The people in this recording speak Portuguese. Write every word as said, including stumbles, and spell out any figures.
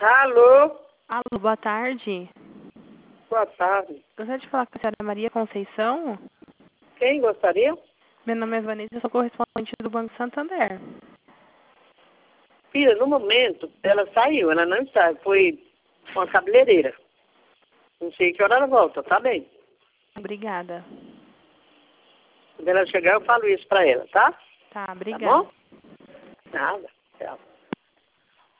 Alô? Alô, boa tarde. Boa tarde. Gostaria de falar com a senhora Maria Conceição? Quem gostaria? Meu nome é Vanessa, eu sou correspondente do Banco Santander. Filha, no momento, ela saiu, ela não está, foi com a cabeleireira. Não sei que hora ela volta, tá bem? Obrigada. Quando ela chegar, eu falo isso pra ela, tá? Tá, Tá obrigada. bom? Nada. Tchau.